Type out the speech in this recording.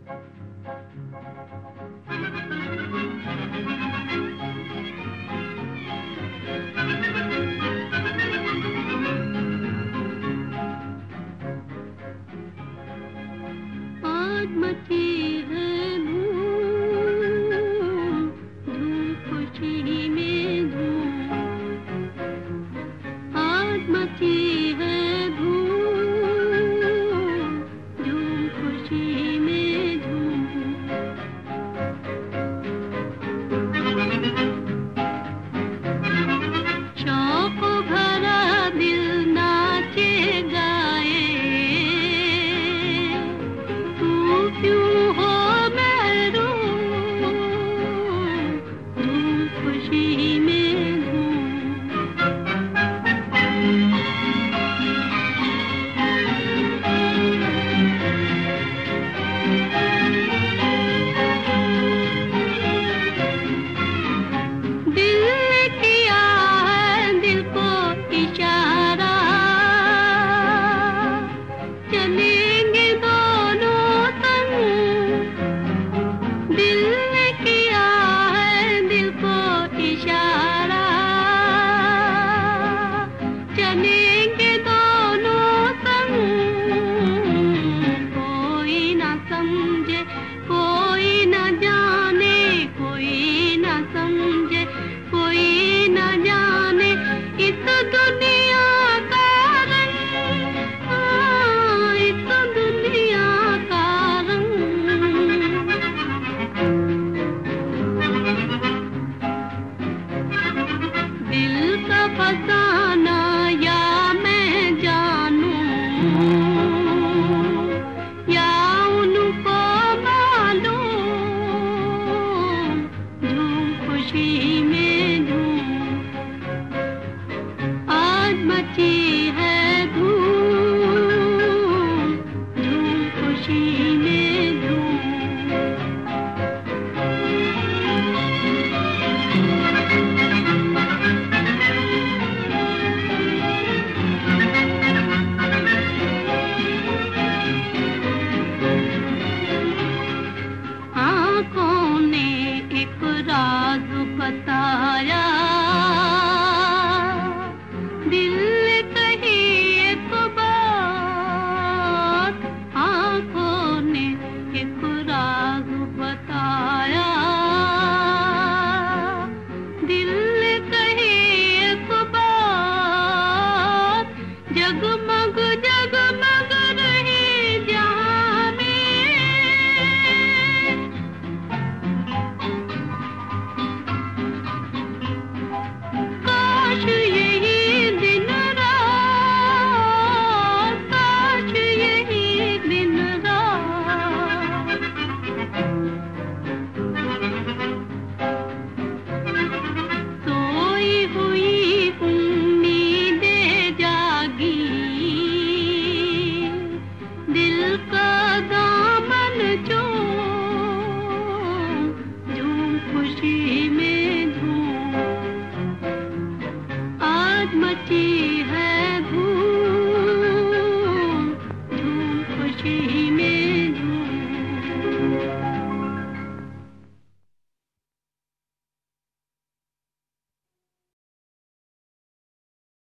आज मची है धूम, धूम खुशी में धूम। आज मची है धूम, धूम खुशी में धूम। शौक भरा दिल नाचे गाए, क्यों हो महरूम, धूम खुशी में धूम। दिल ने किया है दिल को इशारा, चलेंगे दोनों संग। दिल ने किया है दिल को इशारा, चलेंगे दोनों संग। कोई ना समझे,